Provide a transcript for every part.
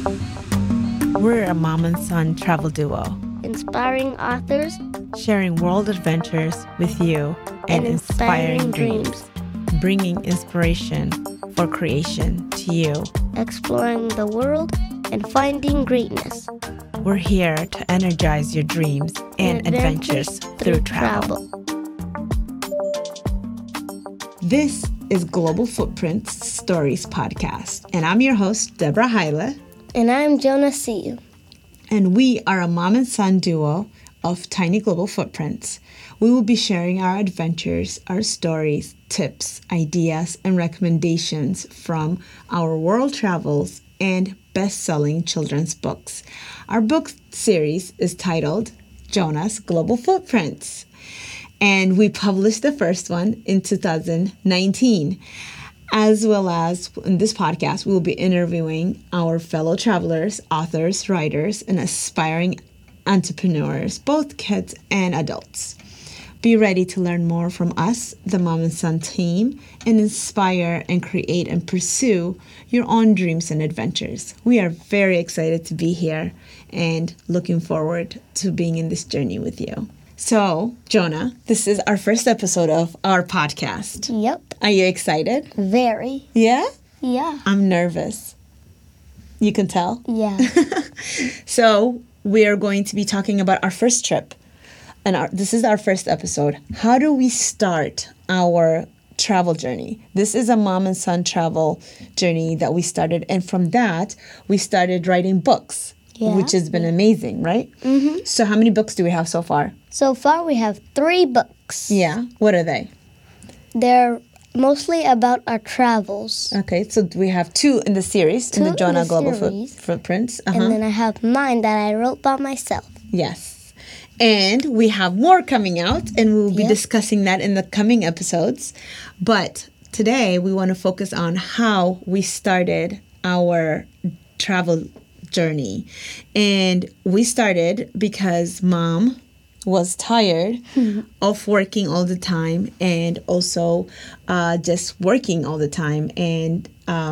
We're a mom and son travel duo, inspiring authors, sharing world adventures with you, and inspiring dreams, bringing inspiration for creation to you. exploring the world, and finding greatness. We're here to energize your dreams and adventures through travel. This is Global Footprints Stories Podcast, and I'm your host, Deborah Hyla. And I'm Jonah C. And we are a mom and son duo of Tiny Global Footprints. We will be sharing our adventures, our stories, tips, ideas, and recommendations from our world travels and best-selling children's books. Our book series is titled Jonah's Global Footprints, and we published the first one in 2019. As well as in this podcast, we will be interviewing our fellow travelers, authors, writers, and aspiring entrepreneurs, both kids and adults. Be ready to learn more from us, the Mom and Son team, and inspire and create and pursue your own dreams and adventures. We are very excited to be here and looking forward to being in this journey with you. So, Jonah, this is our first episode of our podcast. Yep. Are you excited? Very. Yeah? Yeah. I'm nervous. You can tell? Yeah. So, we are going to be talking about our first trip. And this is our first episode. How do we start our travel journey? This is a mom and son travel journey that we started. And from that, we started writing books, which has been amazing, right? Mm-hmm. So, how many books do we have so far? So far, we have 3 books. Yeah. What are they? They're mostly about our travels. Okay, so we have 2 in the series, in the Jonah Global Footprints. And then I have mine that I wrote by myself. Yes. And we have more coming out, and we'll be discussing that in the coming episodes. But today, we want to focus on how we started our travel journey. And we started because Mom was tired of working all the time and also just working all the time. And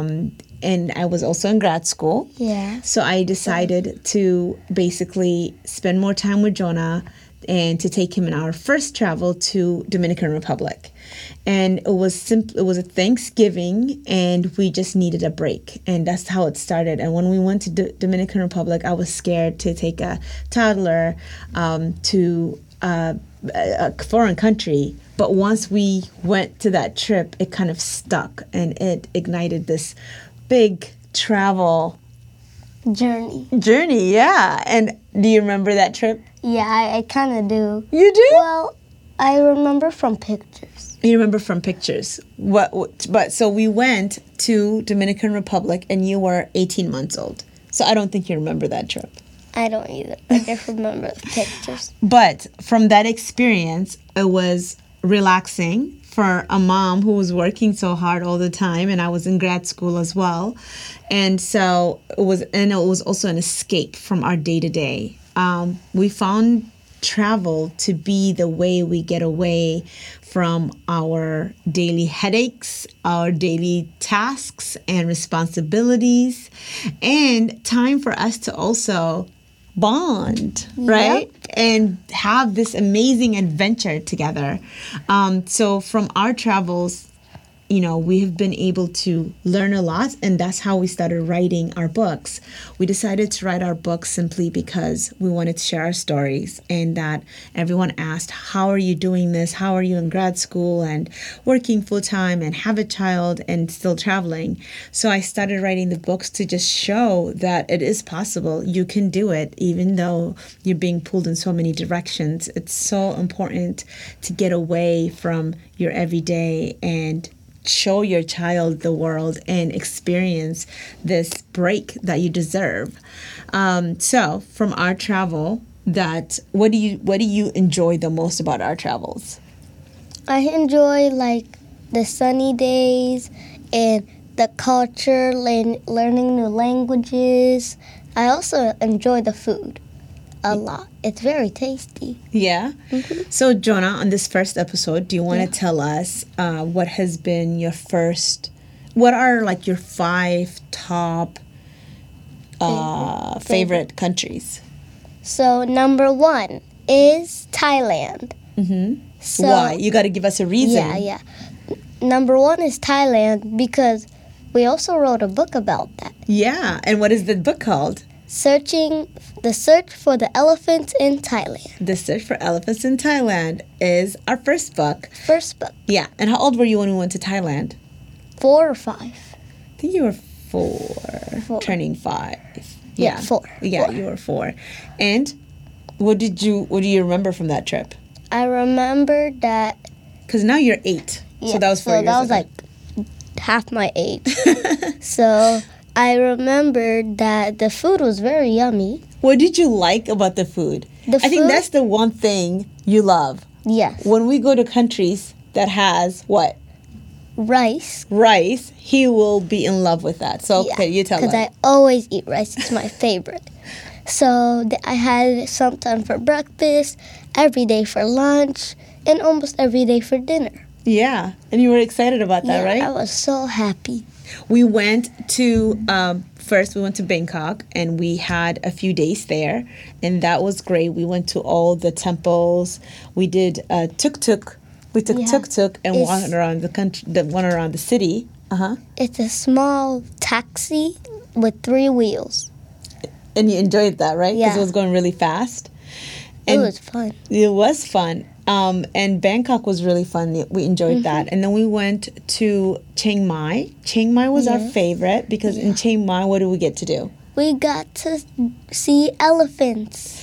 I was also in grad school. Yeah. So I decided to basically spend more time with Jonah and to take him in our first travel to Dominican Republic. And it was a Thanksgiving, and we just needed a break. And that's how it started. And when we went to Dominican Republic, I was scared to take a toddler to a foreign country. But once we went to that trip, it kind of stuck, and it ignited this big travel journey. Yeah. And do you remember that trip? Yeah, I kind of do. You do? Well, I remember from pictures. You remember from pictures. But so we went to Dominican Republic, and you were 18 months old. So I don't think you remember that trip. I don't either. I just remember the pictures. But from that experience, it was relaxing for a mom who was working so hard all the time, and I was in grad school as well. And so it was also an escape from our day-to-day. We found travel to be the way we get away from our daily headaches, our daily tasks and responsibilities, and time for us to also bond, right? And have this amazing adventure together. So from our travels, we have been able to learn a lot, and that's how we started writing our books. We decided to write our books simply because we wanted to share our stories, and that everyone asked, how are you doing this? How are you in grad school and working full time and have a child and still traveling? So I started writing the books to just show that it is possible. You can do it, even though you're being pulled in so many directions. It's so important to get away from your everyday and show your child the world and experience this break that you deserve. So from our travel, what do you enjoy the most about our travels? I enjoy the sunny days and the culture, learning new languages. I also enjoy the food a lot. It's very tasty. Yeah? Mm-hmm. So, Jonah, on this first episode, do you want to tell us what has been what are your 5 top favorite countries. So number 1 is Thailand. So, Why? You got to give us a reason. Yeah. Number 1 is Thailand because we also wrote a book about that. Yeah. And what is the book called? The Search for the Elephants in Thailand. The Search for Elephants in Thailand is our first book. First book. Yeah. And how old were you when we went to Thailand? 4 or 5. I think you were 4. 4. Turning 5. Yeah, 4. Yeah, 4. you were 4. And what do you remember from that trip? I remember that. Because now you're 8. Yeah, so that was 4 years that was ago. like half my age. So I remembered that the food was very yummy. What did you like about the food? I think food? that's the one thing you love. Yes. When we go to countries that has what? Rice. Rice, he will be in love with that. So, okay, you tell us. Because I always eat rice. It's my favorite. So I had it sometime for breakfast, every day for lunch, and almost every day for dinner. Yeah, and you were excited about that, right? I was so happy. We went to, first we went to Bangkok, and we had a few days there, and that was great. We went to all the temples. We did tuk-tuk. We took tuk-tuk and went around the country, went around the city. It's a small taxi with 3 wheels. And you enjoyed that, right? Because Yeah. it was going really fast. It was fun. It was fun. And Bangkok was really fun. We enjoyed that. And then we went to Chiang Mai. Chiang Mai was our favorite because in Chiang Mai, what did we get to do? We got to see elephants.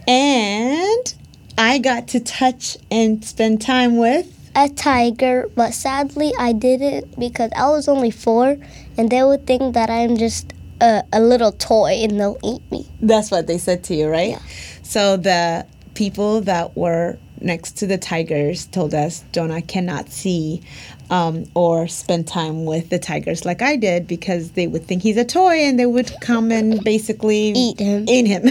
And I got to touch and spend time with a tiger, but sadly I didn't because I was only 4 and they would think that I'm just a little toy and they'll eat me. That's what they said to you, right? Yeah. So the people that were next to the tigers told us Jonah cannot see or spend time with the tigers like I did because they would think he's a toy and they would come and basically Eat him.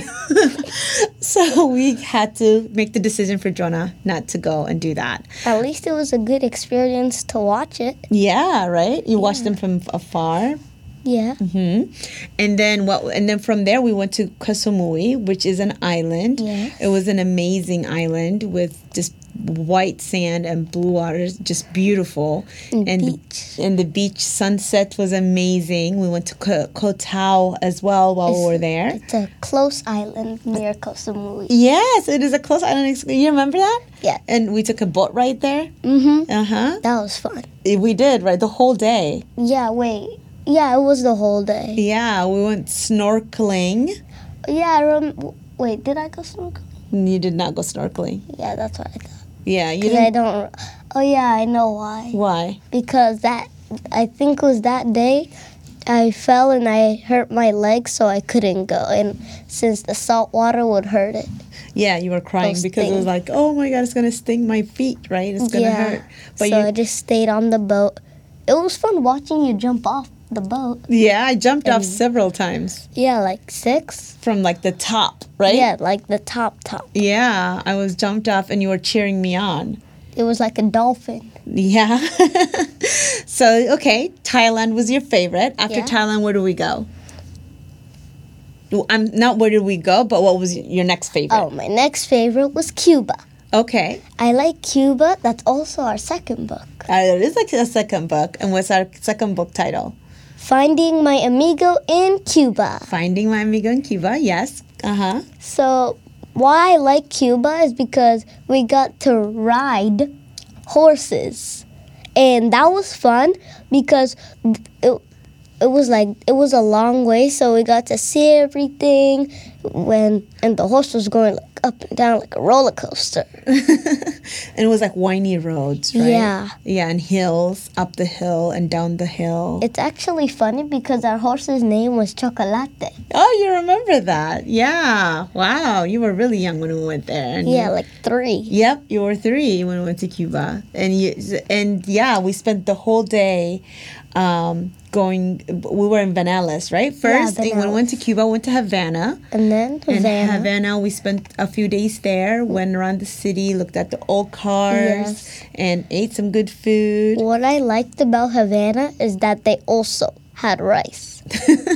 So we had to make the decision for Jonah not to go and do that. At least it was a good experience to watch it. Yeah, right? You watched them from afar. Yeah. And then from there we went to Koh Samui, which is an island. Yes. It was an amazing island with just white sand and blue waters, just beautiful. And the beach sunset was amazing. We went to Koh Tao as well while we were there. It's a close island near Koh Samui. Yes, it is a close island. You remember that? Yeah. And we took a boat ride there. That was fun. We did, right? The whole day. Yeah, wait. Yeah, it was the whole day. Yeah, we went snorkeling. Yeah, wait, did I go snorkeling? You did not go snorkeling. Yeah, that's what I thought. Yeah, you 'Cause didn't. I don't. Oh yeah, I know why. Why? Because I think it was that day I fell and I hurt my leg, so I couldn't go. And since the salt water would hurt it. Yeah, you were crying Those because it was things. like, oh my God, it's gonna sting my feet, right? It's gonna hurt. But so I just stayed on the boat. It was fun watching you jump off the boat. yeah, I jumped off several times Yeah, like 6. from like the top, right? Yeah, like the top. Yeah, I was jumped off and you were cheering me on. It was like a dolphin. Yeah. So, okay, Thailand was your favorite. After Yeah. Thailand, where do we go? I'm not where did we go, but what was your next favorite? Oh, my next favorite was Cuba. Okay. I like Cuba. That's also our second book. It is like a second book. And what's our second book title? Finding My Amigo in Cuba. Finding My Amigo in Cuba, yes. Uh-huh. So, why I like Cuba is because we got to ride horses. And that was fun because it was a long way, so we got to see everything and the horse was going like up and down like a roller coaster. And it was like windy roads, right? Yeah. Yeah, and hills, up the hill and down the hill. It's actually funny because our horse's name was Chocolate. Oh, you remember that? Yeah. Wow, you were really young when we went there. And Yeah, like 3. Yep, you were 3 when we went to Cuba, and yeah, we spent the whole day going. We were in Vanellis, right? First, and when we went to Cuba, we went to Havana. And then In Havana. Havana, we spent a few days there. Went around the city, looked at the old cars, Yes. and ate some good food. What I liked about Havana is that they also had rice.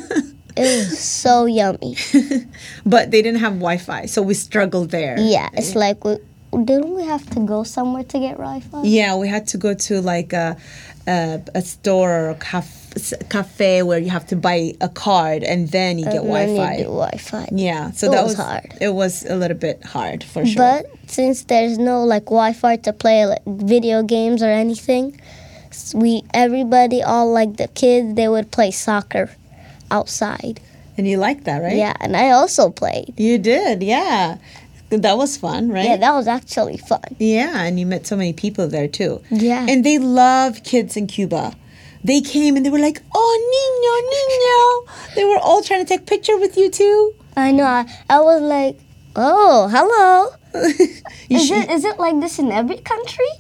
It was so yummy. But they didn't have Wi-Fi, so we struggled there. Yeah, it's like, didn't we have to go somewhere to get Wi-Fi? Yeah, we had to go to like a store or a cafe where you have to buy a card and then you get And then Wi-Fi. you do Wi-Fi. Yeah, so It that was was hard. It was a little bit hard for sure. But since there's no like Wi-Fi to play like video games or anything, everybody, all like the kids, they would play soccer outside. And you liked that, right? Yeah, and I also played. You did, yeah. That was fun, right? Yeah, that was actually fun. Yeah, and you met so many people there too. Yeah. And they love kids in Cuba. They came and they were like, "Oh, niño, niño." They were all trying to take picture with you too. I know. I was like, oh, hello. You Is it like this in every country?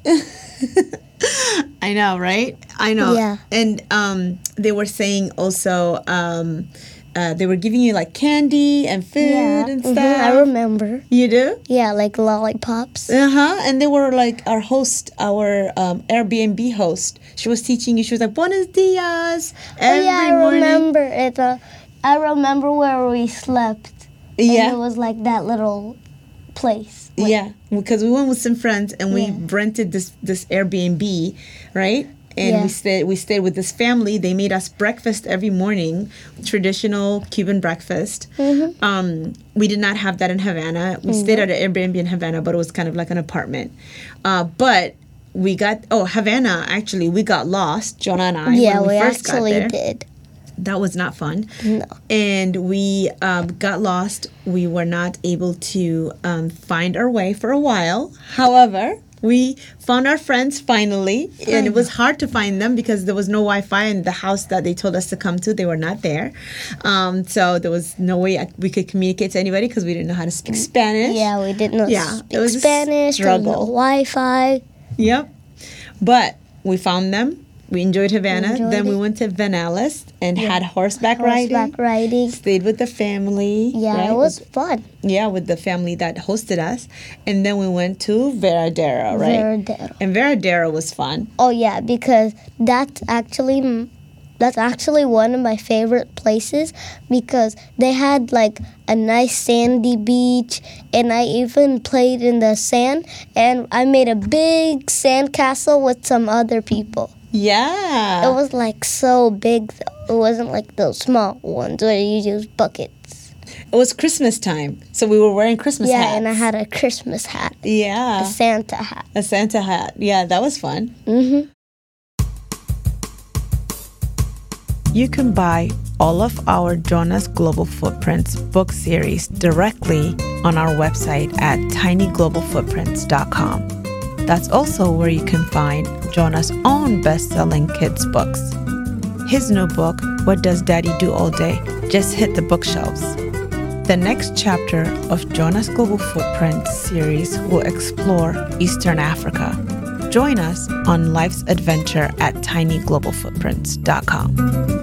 I know, right? I know. Yeah. And they were saying also they were giving you like candy and food and stuff. I remember. You do? Yeah, like lollipops. And they were like our host, our Airbnb host. She was teaching you. She was like, "Buenos dias." Every I morning. remember it. I remember where we slept. Yeah. And it was like that little place. Yeah, because we went with some friends and we rented this Airbnb, right? And we stayed with this family. They made us breakfast every morning, traditional Cuban breakfast. We did not have that in Havana. We stayed at an Airbnb in Havana, but it was kind of like an apartment. But we got Havana. Actually, we got lost, Jonah and I. Yeah, when we we first actually got there. did. That was not fun. No. And we got lost. We were not able to find our way for a while. However, we found our friends finally. And it was hard to find them because there was no Wi-Fi in the house that they told us to come to. They were not there. So there was no way we could communicate to anybody because we didn't know how to speak Spanish. Yeah, we didn't know it was a Spanish. There was no struggle. Wi-Fi. Yep. But we found them. We enjoyed Havana. Then we went to Vanales and had horseback riding. Stayed with the family. Yeah, right? it was fun. Yeah, with the family that hosted us. And then we went to Veradero, right? Veradero. And Veradero was fun. Oh yeah, because that's actually one of my favorite places because they had like a nice sandy beach and I even played in the sand and I made a big sand castle with some other people. Yeah. It was like so big though. It wasn't like those small ones where you use buckets. It was Christmas time, so we were wearing Christmas hats. Yeah, and I had a Christmas hat. Yeah. A Santa hat. A Santa hat. Yeah, that was fun. Mm-hmm. You can buy all of our Jonas Global Footprints book series directly on our website at tinyglobalfootprints.com. That's also where you can find Jonah's own best-selling kids' books. His new book, What Does Daddy Do All Day, just hit the bookshelves. The next chapter of Jonas Global Footprints series will explore Eastern Africa. Join us on life's adventure at tinyglobalfootprints.com.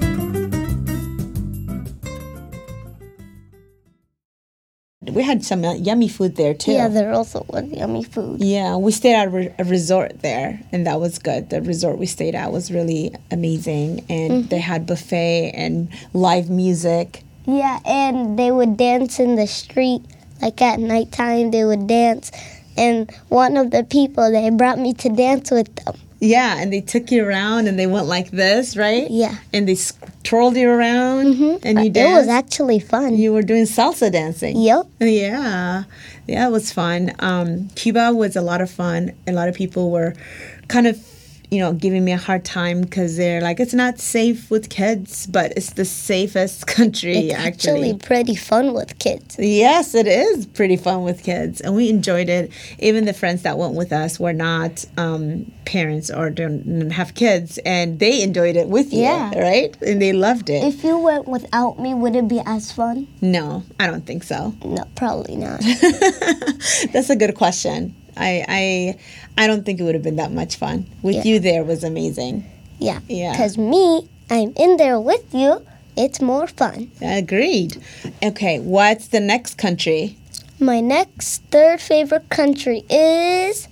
We had some yummy food there too. Yeah, there also was yummy food. Yeah, we stayed at a resort there, and that was good. The resort we stayed at was really amazing, and they had buffet and live music. Yeah, and they would dance in the street. Like at nighttime, they would dance. And one of the people, they brought me to dance with them. Yeah, and they took you around, and they went like this, right? Yeah. And they twirled you around, and you danced. It was actually fun. You were doing salsa dancing. Yep. Yeah, it was fun. Cuba was a lot of fun. A lot of people were kind of, giving me a hard time because they're like, it's not safe with kids, but it's the safest country, It's actually pretty fun with kids. Yes, it is pretty fun with kids, and we enjoyed it. Even the friends that went with us were not parents or didn't have kids, and they enjoyed it with you, right? And they loved it. If you went without me, would it be as fun? No, I don't think so. No, probably not. That's a good question. I don't think it would have been that much fun. With you there was amazing. Yeah. Yeah. Because I'm in there with you. It's more fun. Agreed. Okay, what's the next country? My next third favorite country is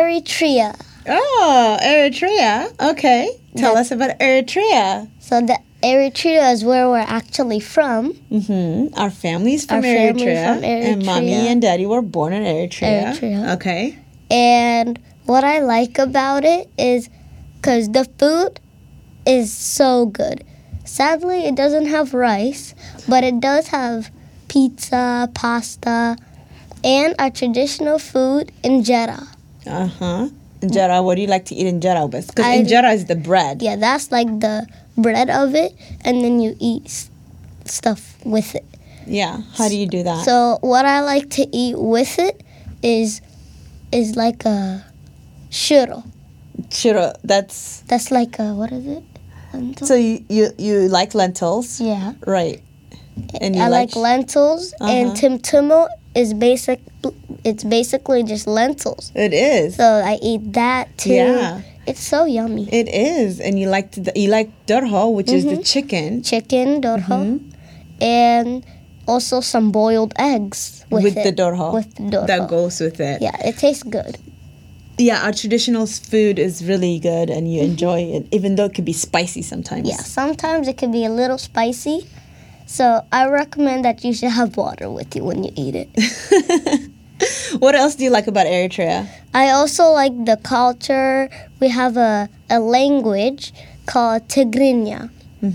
Eritrea. Oh, Eritrea. Okay. Tell us about Eritrea. So Eritrea is where we're actually from. Our family's from Our family Eritrea, from and mommy Eritrea. and daddy were born in Eritrea. Eritrea. Okay. And what I like about it is because the food is so good. Sadly, it doesn't have rice, but it does have pizza, pasta, and our traditional food, injera. Injera, what do you like to eat injera with? Because I- injera is the bread. Yeah, that's like the bread of it, and then you eat stuff with it. Yeah. How do you do that? So what I like to eat with it is like a shiro. Shiro, that's... That's like a, what is it? Lentil? So you like lentils? Yeah. Right. And you I like lentils, and timtimo is it's basically just lentils. It is. So I eat that too. Yeah. It's so yummy. It is. And you like dorho, which is the chicken. Chicken, dorho, and also some boiled eggs with the dorho. With the dorho. That goes with it. Yeah, it tastes good. Yeah, our traditional food is really good and you enjoy it, even though it could be spicy sometimes. Yeah, sometimes it can be a little spicy. So I recommend that you should have water with you when you eat it. What else do you like about Eritrea? I also like the culture. We have a language called Tigrinya.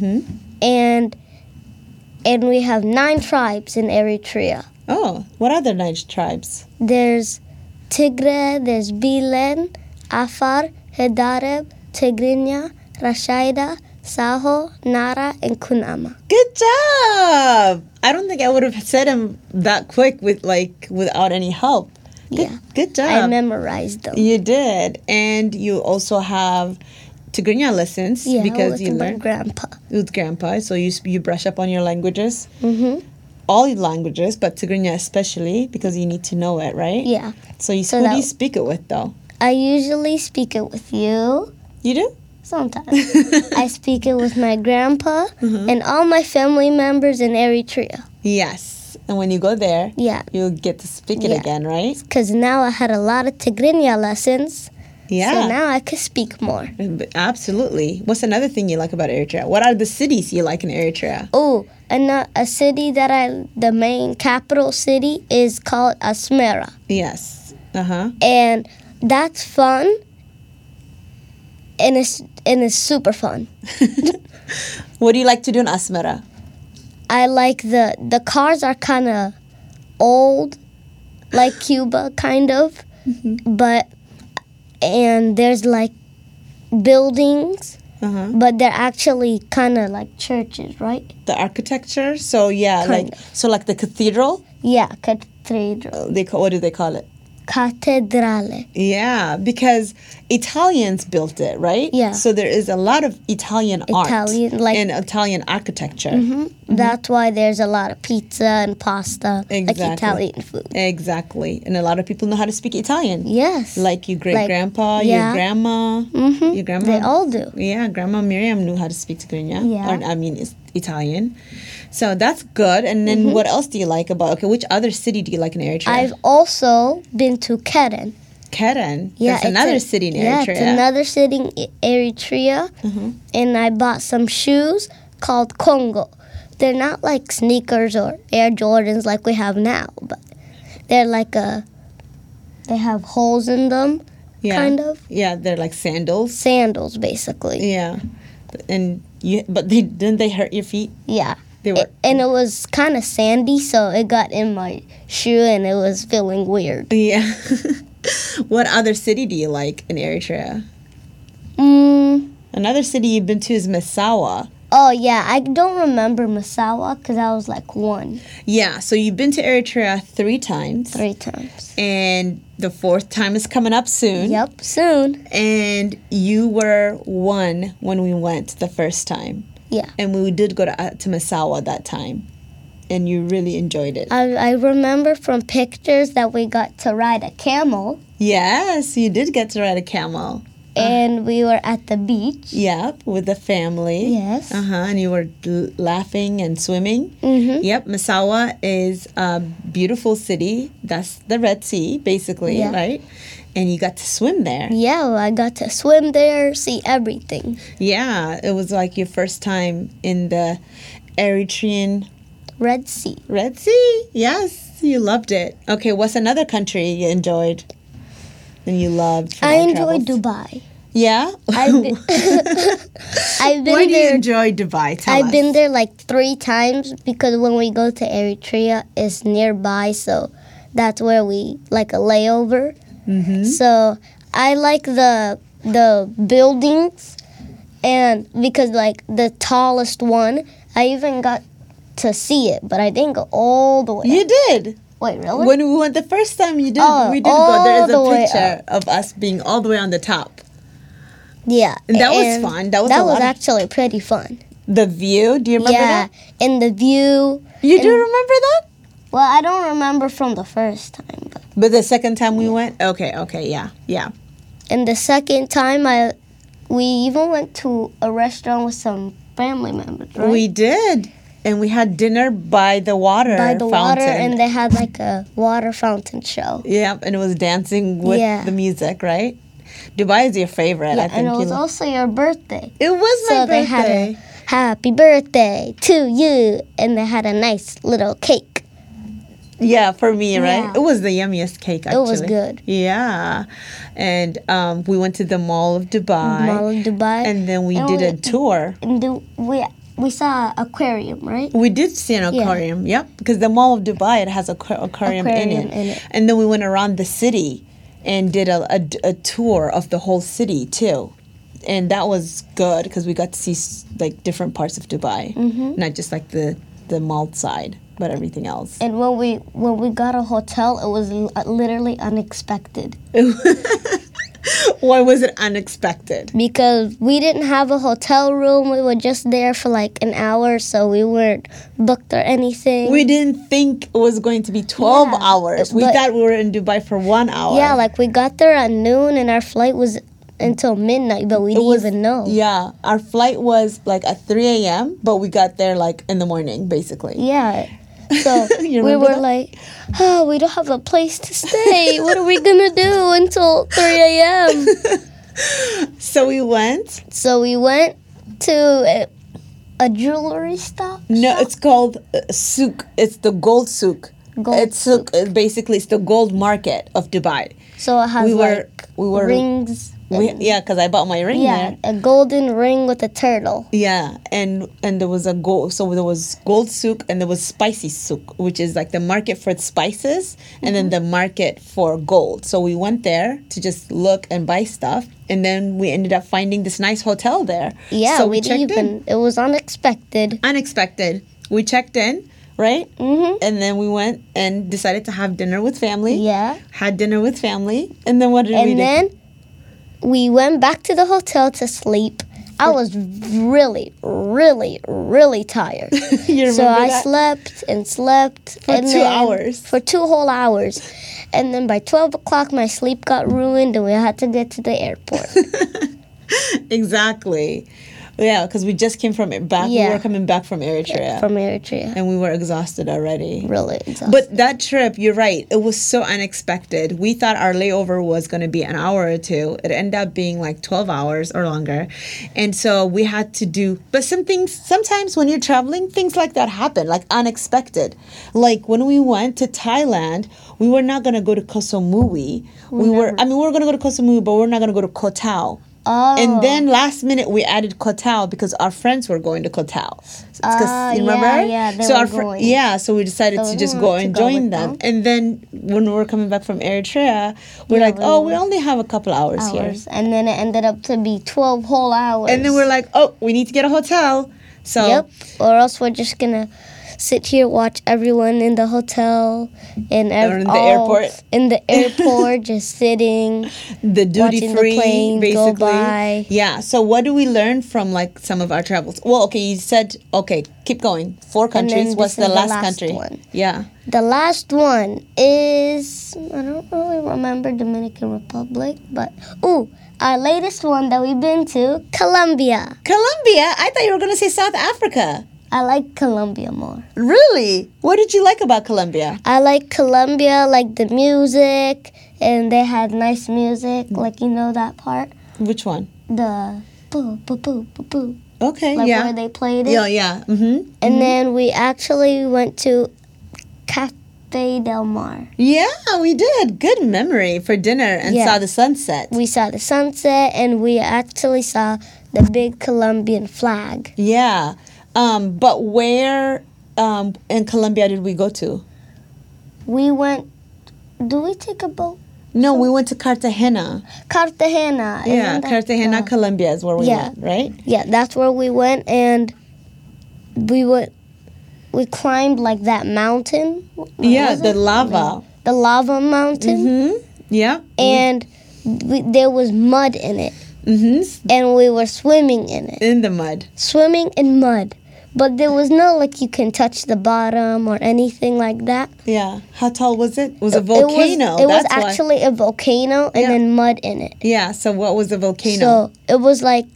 And we have 9 tribes in Eritrea. Oh, what are the 9 tribes? There's Tigre, there's Bilen, Afar, Hedareb, Tigrinya, Rashaida, Saho, Nara, and Kunama. Good job! I don't think I would have said them that quick without any help. Good job. I memorized them. You did. And you also have Tigrinya lessons because with you my learn grandpa. with grandpa. So you brush up on your languages. All languages, but Tigrinya especially because you need to know it, right? Yeah. So who do you speak it with though? I usually speak it with you. You do? Sometimes. I speak it with my grandpa and all my family members in Eritrea. Yes. And when you go there, you'll get to speak it again, right? Because now I had a lot of Tigrinya lessons. Yeah. So now I can speak more. Absolutely. What's another thing you like about Eritrea? What are the cities you like in Eritrea? Oh, and a city the main capital city is called Asmara. Yes. And that's fun. And it's super fun. What do you like to do in Asmara? I like the cars are kind of old, like Cuba, kind of. And there's like buildings, but they're actually kind of like churches, right? The architecture? So yeah, Kind like the cathedral? Yeah, cathedral. What do they call it? Cattedrale. Yeah, because Italians built it, right? Yeah. So there is a lot of Italian art like- and Italian architecture. That's why there's a lot of pizza and pasta, Exactly. like Italian food. Exactly. And a lot of people know how to speak Italian. Yes. Like your great-grandpa, your grandma. Your grandma. They all do. Yeah, Grandma Miriam knew how to speak Tigrinya. Yeah. It's Italian. So that's good. And then what else do you like which other city do you like in Eritrea? I've also been to Keren. Keren. Yeah, That's another city in Eritrea. Yeah, it's another city in Eritrea. And I bought some shoes called Congo. They're not like sneakers or Air Jordans like we have now, but they're like they have holes in them, kind of. Yeah, they're like sandals. Sandals, basically. Yeah. And didn't they hurt your feet? Yeah. They were. And it was kind of sandy, so it got in my shoe and it was feeling weird. Yeah. What other city do you like in Eritrea? Another city you've been to is Massawa. Oh, yeah. I don't remember Massawa because I was like 1. Yeah, so you've been to Eritrea 3 times. 3 times. And the 4th time is coming up soon. Yep, soon. And you were 1 when we went the first time. Yeah. And we did go to Massawa that time. And you really enjoyed it. I remember from pictures that we got to ride a camel. Yes, you did get to ride a camel. And we were at the beach. Yep, with the family. Yes. And you were laughing and swimming. Yep, Massawa is a beautiful city. That's the Red Sea, basically, right? And you got to swim there. Yeah, I got to swim there, see everything. Yeah, it was like your first time in the Eritrean Red Sea. Red Sea. Yes, you loved it. Okay, what's another country you enjoyed and you loved? I enjoyed Dubai. Yeah? I've been Why do you there. enjoy Dubai? Tell I've us. been there like 3 times because when we go to Eritrea, it's nearby, so that's where we like a layover. Mm-hmm. So I like the buildings, and because like the tallest one, I even got to see it, but I didn't go all the way. You did. Wait, really? When we went the first time, you did. Oh, We did go. all There is the a way picture of us being all the way on the top. Yeah, And that was fun. That was a lot of- actually pretty fun. The view. Do you remember Yeah, that? and the view. You and- do remember that? Well, I don't remember from the first time, But the second time we went? Okay, yeah. and the second time we even went to a restaurant with some family members, right? We did. And we had dinner by the water By the fountain. water, and they had like a water fountain show. Yeah, and it was dancing with Yeah. the music, right? Dubai is your favorite. Yeah, I think and it was you also your birthday. It was my So birthday. they had a happy birthday to you, and they had a nice little cake. Yeah, for me, right? Yeah. It was the yummiest cake, actually. It was good. Yeah. And we went to the Mall of Dubai. Mall of Dubai. And then we And did we- a tour. And we saw an aquarium, right? We did see an Yeah. aquarium, yep. Because the Mall of Dubai, it has an aquarium in Aquarium in it. it. And then we went around the city and did a tour of the whole city, too. And that was good because we got to see like different parts of Dubai. Mm-hmm. Not just like the mall side, but everything else. And when we got a hotel, it was literally unexpected Why was it unexpected? because we didn't have a hotel room. We were just there for like an hour, so we weren't booked or anything. We didn't think it was going to be 12 Yeah, hours. We but- thought we were in Dubai for 1 hour. Yeah, like we got there at noon, and our flight was until midnight, but we didn't even know. Yeah, our flight was like at 3 a.m., but we got there like in the morning, basically. Yeah. So You we remember were that? like, oh, we don't have a place to stay. What are we going to do until 3 a.m.? So we went. So we went to a jewelry store. No, it's called souk. It's the gold souk. Gold it's souk. Basically, it's the gold market of Dubai. So it has We were rings. yeah, because I bought my ring Yeah, there. a golden ring with a turtle. Yeah, and there was a gold. So there was gold souk and there was spicy souk, which is like the market for spices, and then the market for gold. So we went there to just look and buy stuff, and then we ended up finding this nice hotel there. Yeah, so we checked didn't even. in. It was unexpected. Unexpected. We checked in, right? Mhm. And then we went and decided to have dinner with family. Yeah. Had dinner with family, and then what did we And do? then we went back to the hotel to sleep. I was really, really, really tired. You So remember I that? slept and slept. For and 2 then- hours. For 2 whole hours. And then by 12 o'clock, my sleep got ruined and we had to get to the airport. Exactly. Yeah, because we just came from back. We Yeah. were coming back from Eritrea, From Eritrea. and we were exhausted already. Really exhausted. But that trip, you're right. It was so unexpected. We thought our layover was going to be an hour or two. It ended up being like 12 hours or longer. And so we had to do, but sometimes when you're traveling, things like that happen, like unexpected. Like when we went to Thailand, we were not going to go to Koh Samui. We were going to go to Koh Samui, but we're not going to go to Koh Tao. Oh. And then last minute we added Koh Tao because our friends were going to Koh Tao. You remember? yeah, they so were our going. yeah, so we decided So to we just wanted go to and go join with them. them. And then when we were coming back from Eritrea, we're Yeah, like, we oh, were- we only have a couple hours here. And then it ended up to be 12 whole hours. And then we're like, oh, we need to get a hotel. So Yep. Or else we're just gonna sit here, watch everyone in the hotel and Or in the airport. In the airport, just sitting. the duty Watching the free, planes basically. go by. Yeah. So what do we learn from like some of our travels? Well, okay, you said keep going. 4 And countries. then What's this the is the last last country? one. Yeah. The last one is I don't really remember Dominican Republic, but our latest one that we've been to, Colombia. Colombia. I thought you were gonna say South Africa. I like Colombia more. Really? What did you like about Colombia? I like Colombia, like the music and they had nice music, like you know that part, Which one? the boo boo boo boo boo, Okay, like yeah. where they played it. Yeah, yeah. Mm-hmm. And then we actually went to Cafe Del Mar. Yeah, we did. Good memory for dinner and Yeah. saw the sunset. We saw the sunset, and we actually saw the big Colombian flag. Yeah. But where in Colombia did we go to? We went. Do we take a boat? No, we went to Cartagena. Cartagena. Yeah, Isn't that Cartagena, the- Colombia is where we Yeah. went, right? Yeah, that's where we went, and we climbed like that mountain. Yeah, Was the it? lava. The lava mountain, Mm-hmm. Yeah. and there was mud in it, Mm-hmm. and we were swimming in it, In the mud. swimming in mud. But there was no like you can touch the bottom or anything like that. Yeah. How tall was it? It was a It volcano. was That's why. actually a volcano and Yeah. then mud in it. Yeah. So what was the volcano? So it was like,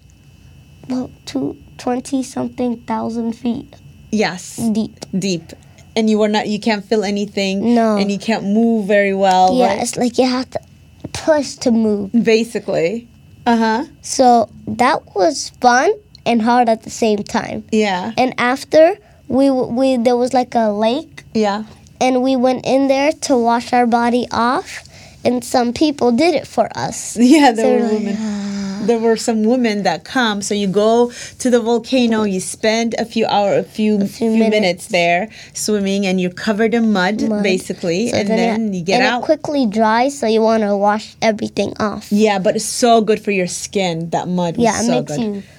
20 something thousand feet Yes. deep. Deep. And you can't feel anything. No. And you can't move very well. Yeah, Right? it's like you have to push to move. Basically. Uh-huh. So that was fun and hard at the same time. Yeah. And after we there was like a lake, Yeah. and we went in there to wash our body off, and some people did it for us. Yeah, So there we're were like, women. There were some women that come. So you go to the volcano, you spend a few minutes there swimming, and you're covered in mud. Basically, So and then you get and out. it quickly dries, so you want to wash everything off. Yeah, but it's so good for your skin. That mud was Yeah, it so makes good. you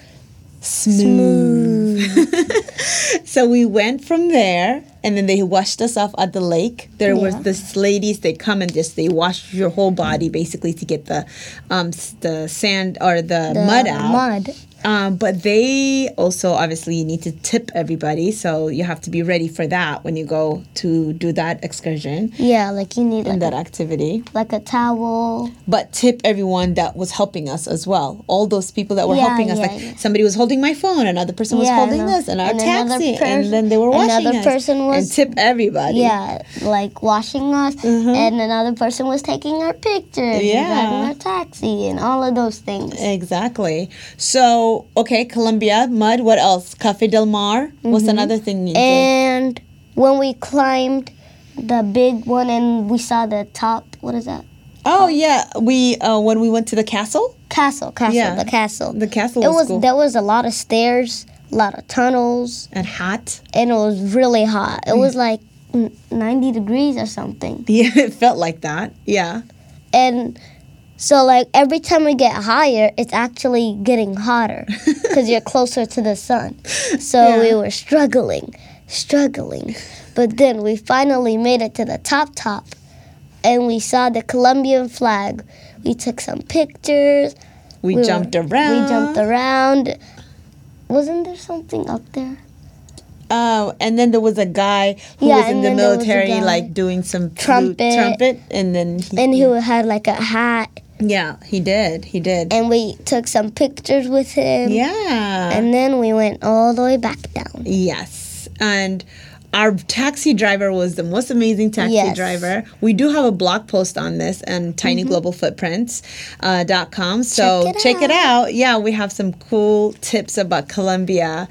Smooth. So we went from there, and then they washed us off at the lake. There was Yeah. this ladies. They come and they wash your whole body basically to get the sand or the mud out. Mud. But they also obviously you need to tip everybody, so you have to be ready for that when you go to do that excursion Yeah, like you need and like, that activity. like a towel. But tip everyone that was helping us as well. All those people that were Yeah, helping us, yeah, like yeah. somebody was holding my phone, another person was Yeah, holding and this, and our and another taxi, person- and then they were washing another us. person was- and tip everybody. Yeah, like washing us, Mhm. and another person was taking our pictures, Yeah. and driving our taxi, and all of those things. Exactly. So okay, Colombia, mud. What else? Cafe Del Mar. What's Mm-hmm. another thing you did? And when we climbed the big one and we saw the top, what is that? Oh yeah, we when we went to the castle. Castle, Yeah. the castle. The castle It was was cool. there was a lot of stairs, a lot of tunnels, And hot. and it was really hot. It was like 90 degrees or something. Yeah, it felt like that. Yeah. And so, like, every time we get higher, it's actually getting hotter because you're closer to the sun. So Yeah. we were struggling. But then we finally made it to the top, and we saw the Colombian flag. We took some pictures. We were- jumped around. We jumped around. Wasn't there something up there? Oh, and then there was a guy who Yeah, was in and the then there was a military, guy. like doing some Trumpet. and then And he had, like, a hat. yeah, he did. And we took some pictures with him. Yeah. And then we went all the way back down. Yes. And our taxi driver was the most amazing taxi Yes. driver. We do have a blog post on this on tinyglobalfootprints.com. So check it out. Yeah, we have some cool tips about Colombia,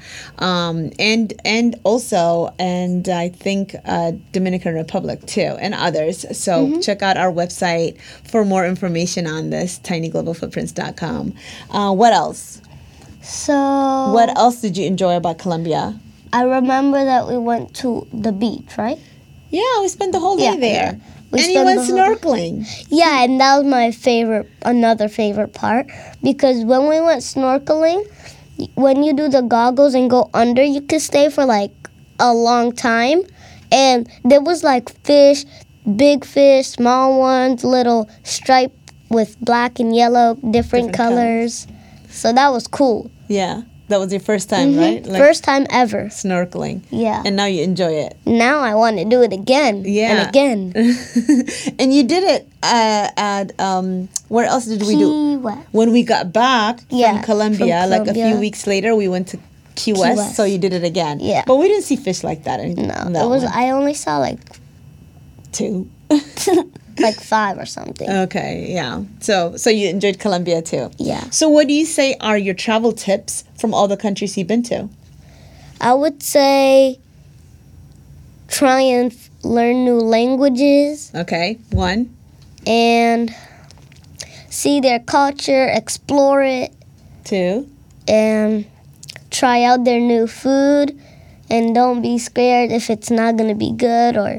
and also I think Dominican Republic too, and others. So check out our website for more information on this, tinyglobalfootprints.com. What else? So What else did you enjoy about Colombia? I remember that we went to the beach, right? Yeah, we spent the whole day Yeah, there. yeah. We And you spent went the whole- snorkeling. Yeah, and that was my another favorite part, because when we went snorkeling, when you do the goggles and go under, you could stay for like a long time, and there was like fish, big fish, small ones, little striped with black and yellow, different colors. So that was cool. Yeah, that was your first time, right? Like First time ever. snorkeling. Yeah. And now you enjoy it. Now I want to do it again Yeah. and again. And you did it at where else did we do? Key West. When we got back Yeah, from Colombia, from like a few Colombia. weeks later, we went to Key West, West. so you did it again. Yeah. But we didn't see fish like that. No, it was. I only saw like 2. like 5 or something. Okay, yeah. So you enjoyed Colombia too. Yeah. So what do you say are your travel tips from all the countries you've been to? I would say try and learn new languages Okay, 1. and see their culture, explore it, 2. and try out their new food. And don't be scared if it's not going to be good or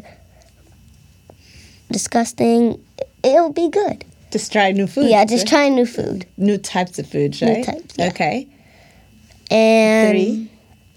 disgusting. It'll be good. Just try new food. Yeah, just try new food. New types of food, right? New types, yeah. Okay. And 3.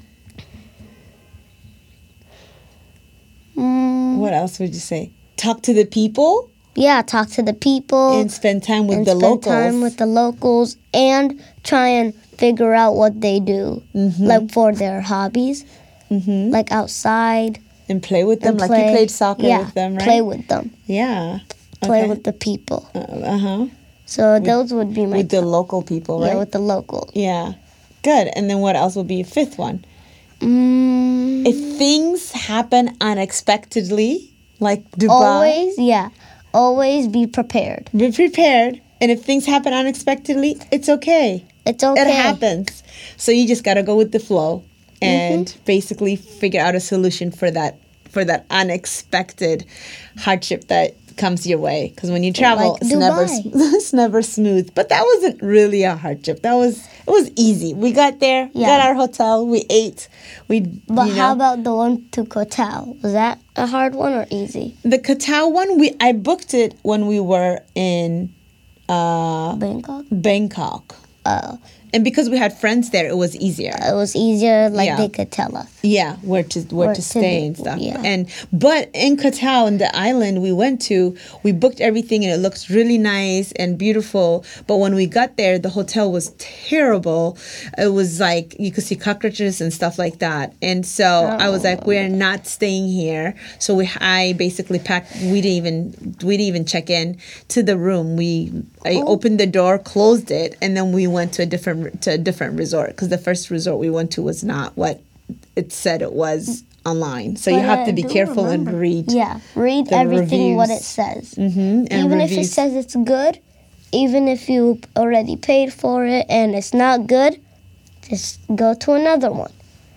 What else would you say? Talk to the people yeah, talk to the people and spend time with and the spend locals. time with the locals and try and figure out what they do, like for their hobbies, like outside. And play with them, And like play. you played soccer Yeah, with them, right? play with them. Yeah. Play Okay. with the people. Uh-huh. So those would be my With the local people, right? yeah, with the locals. Yeah. Good. And then what else would be a 5th one? Mm, If things happen unexpectedly, like Dubai, always be prepared. be prepared. And if things happen unexpectedly, it's okay. It's okay. It happens. So you just got to go with the flow and basically figure out a solution for that unexpected hardship that comes your way. Because when you travel, Like it's Dubai. never smooth. But that wasn't really a hardship. It was easy. We got there, Yeah. got our hotel, we ate. But how about the one to Kotal? Was that a hard one or easy? the Koh one? I booked it when we were in Bangkok? Bangkok. Oh, And because we had friends there, it was easier. it was easier, like Yeah. they could tell us. Yeah, where to to stay be, and stuff. yeah. But in Koh in the island we went to, we booked everything and it looked really nice and beautiful. But when we got there, the hotel was terrible. It was like you could see cockroaches and stuff like that. And so I was like, we're not staying here. So I basically packed. We didn't even check in to the room. I opened the door, closed it, and then we went to a different resort because the first resort we went to was not what it said it was online. So you But have to I be do careful remember. and read. Yeah, read the everything what it reviews. says. And Even if it reviews. says it's good, even if you already paid for it and it's not good, just go to another one.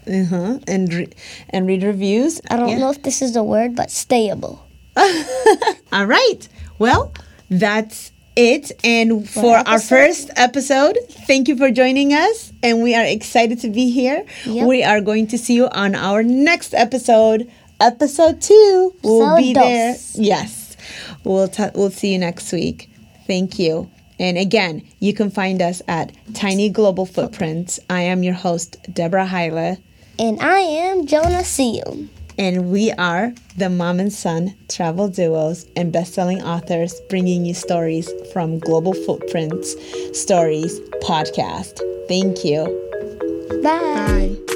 And read reviews. I don't know if this is a word, but stayable. All right. Well, that's it. And for our first episode, thank you for joining us. And we are excited to be here. Yep. We are going to see you on our next episode. Episode 2. We'll Episode be there. dos. Yes. We'll see you next week. Thank you. And again, you can find us at Tiny Global Footprints. I am your host, Deborah Haile. And I am Jonah Seum. And we are the Mom and Son travel duos and best-selling authors bringing you stories from Global Footprints Stories podcast. Thank you. Bye. Bye.